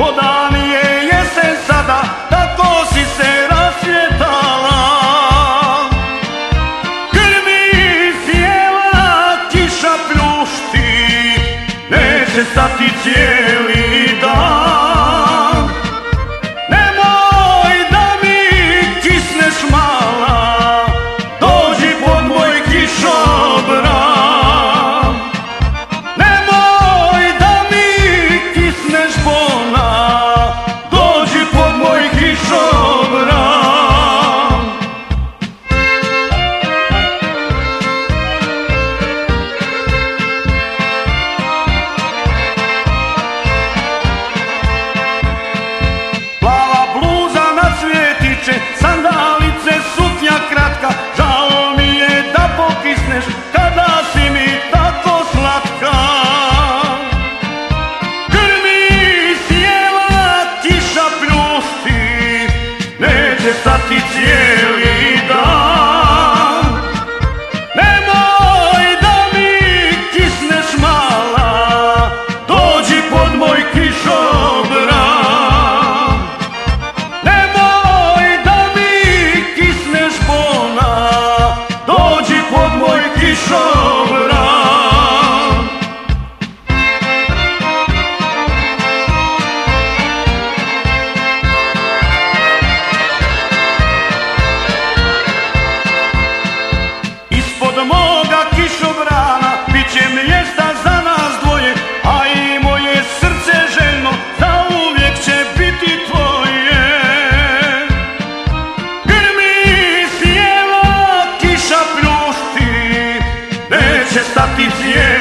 ko dan je jesen sada, tako si se rasvjetala. Grmi sjela, kiša pljušti, neće stati cijeli dan. Nemoj da mi kisneš mala, dođi pod moj kišobran. Nemoj da mi kisneš bona, dođi pod moj kišobran. Plava bluza na cvjetiće, sandalice, suknja kratka, žao mi je da pokisneš kada si mi tako slatka. Grmi sjela, kiša pljušti, neće stati cijeli dan. Nemoj da mi kisneš mala, dođi pod moj kišobran. Nemoj da mi kisneš bona, dođi pod moj kišobran. Ispod moga kišobrana bit će mjesta za nas dvoje, a i moje srce željno zauvijek će biti tvoje. Grmi sjela, kiša pljušti, neće stati cijeli